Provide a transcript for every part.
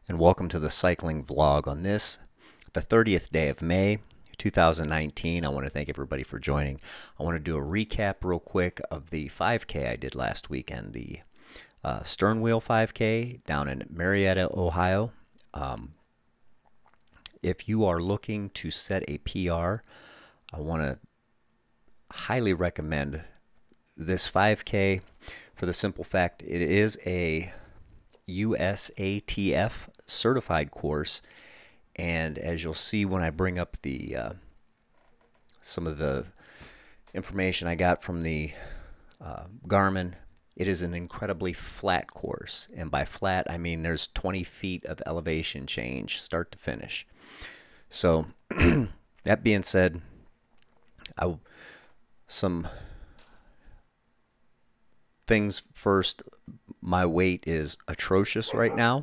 and welcome to the cycling vlog on this, the 30th day of May 2019. I want to thank everybody for joining. I want to do a recap real quick of the 5K I did last weekend, the Sternwheel 5K down in Marietta, Ohio. If you are looking to set a PR, I want to highly recommend this 5K for the simple fact it is a USATF certified course, and as you'll see when I bring up the some of the information I got from the Garmin, it is an incredibly flat course, and by flat I mean there's 20 feet of elevation change start to finish. So that being said, some things first. My weight is atrocious right now.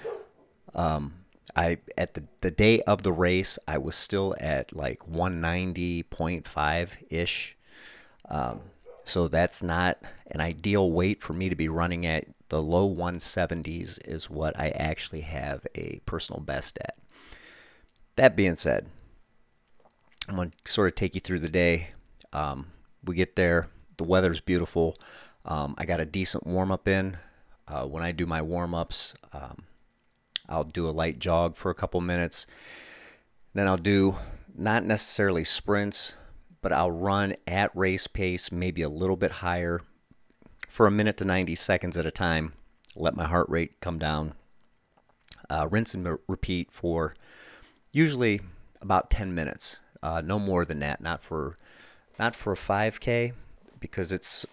At the day of the race, I was still at like 190.5 ish. So that's not an ideal weight for me to be running at. The low 170s is what I actually have a personal best at. That being said, I'm going to sort of take you through the day. We get there, the weather's beautiful. I got a decent warm-up in. When I do my warm-ups, I'll do a light jog for a couple minutes. Then I'll do not necessarily sprints, but I'll run at race pace, maybe a little bit higher for a minute to 90 seconds at a time. Let my heart rate come down. Rinse and repeat for usually about 10 minutes. No more than that. Not for a 5K, because it's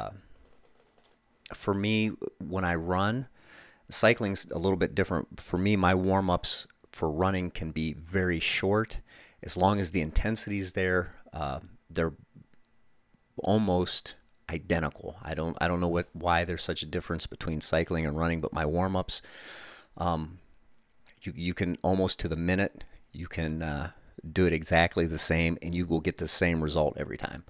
for me, when I run, cycling's a little bit different. For me, my warm-ups for running can be very short. As long as the intensity's there, they're almost identical. I don't know why there's such a difference between cycling and running, but my warm-ups, you can almost to the minute, you can do it exactly the same, and you will get the same result every time.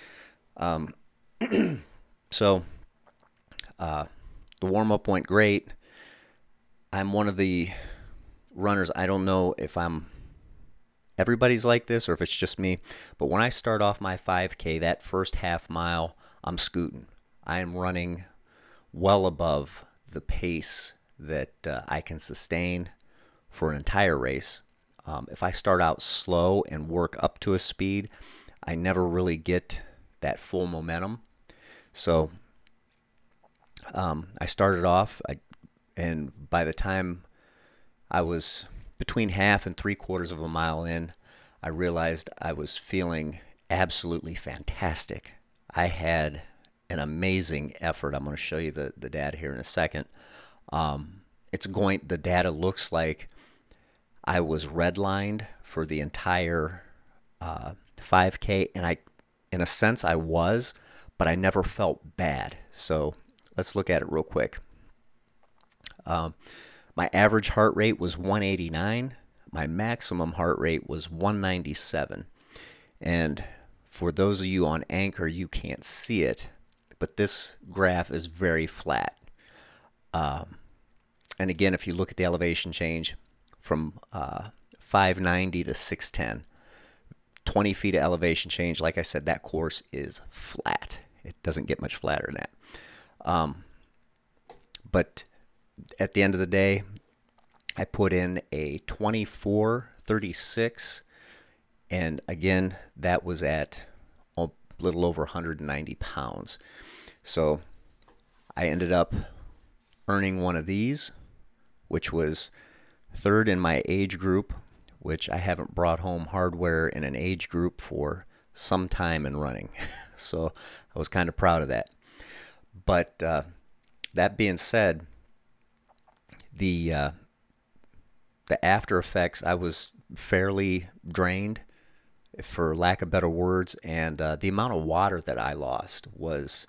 So the warm-up went great. I'm one of the runners, I don't know if everybody's like this or if it's just me, but when I start off my 5K, that first half mile, I'm scooting. I am running well above the pace that I can sustain for an entire race. If I start out slow and work up to a speed, I never really get that full momentum. So I started off, and by the time I was between half and 3/4 of a mile in, I realized I was feeling absolutely fantastic. I had an amazing effort. I'm going to show you the data here in a second. The data looks like I was redlined for the entire 5K, and in a sense, I was, but I never felt bad. So let's look at it real quick. My average heart rate was 189. My maximum heart rate was 197. And for those of you on Anchor, you can't see it, but this graph is very flat. And again, if you look at the elevation change from 590 to 610, 20 feet of elevation change. Like I said, that course is flat. It doesn't get much flatter than that. But at the end of the day, I put in a 24:36, and again, that was at a little over 190 pounds. So I ended up earning one of these, which was third in my age group, which I haven't brought home hardware in an age group for some time in running. So I was kind of proud of that. But that being said, the after effects, I was fairly drained, for lack of better words, and the amount of water that I lost was,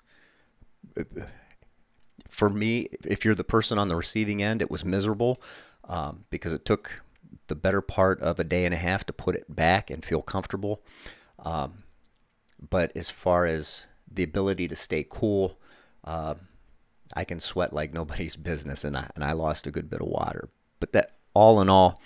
for me, if you're the person on the receiving end, it was miserable, because it took the better part of a day and a half to put it back and feel comfortable. But as far as the ability to stay cool, I can sweat like nobody's business, and I lost a good bit of water. But that all in all,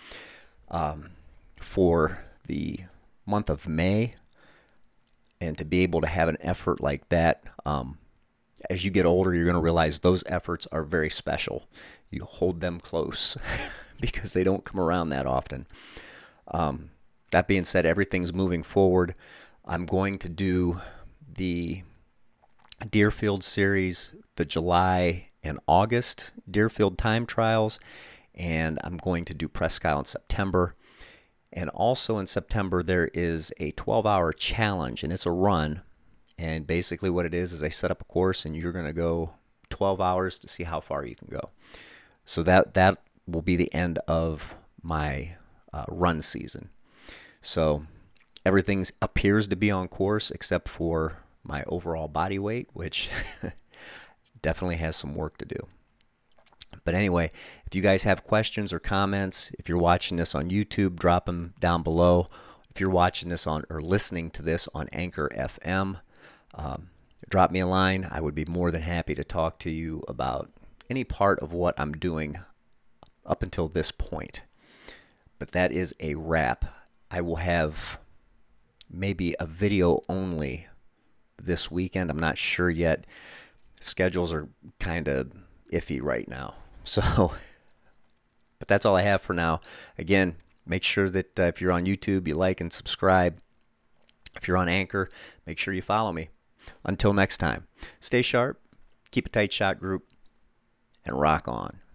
for the month of May, and to be able to have an effort like that, as you get older, you're going to realize those efforts are very special. You hold them close because they don't come around that often. That being said, everything's moving forward. I'm going to do the Deerfield series, the July and August Deerfield time trials, and I'm going to do Presque Isle in September. And also in September, there is a 12-hour challenge, and it's a run. And basically what it is I set up a course, and you're going to go 12 hours to see how far you can go. So that will be the end of my run season. So everything appears to be on course except for my overall body weight, which definitely has some work to do. But anyway, if you guys have questions or comments, if you're watching this on YouTube, drop them down below. If you're watching this on or listening to this on Anchor FM, drop me a line. I would be more than happy to talk to you about any part of what I'm doing up until this point. But that is a wrap. I will have maybe a video only this weekend. I'm not sure yet. Schedules are kind of iffy right now. So, but that's all I have for now. Again, make sure that if you're on YouTube, you like and subscribe. If you're on Anchor, make sure you follow me. Until next time, stay sharp, keep a tight shot group, and rock on.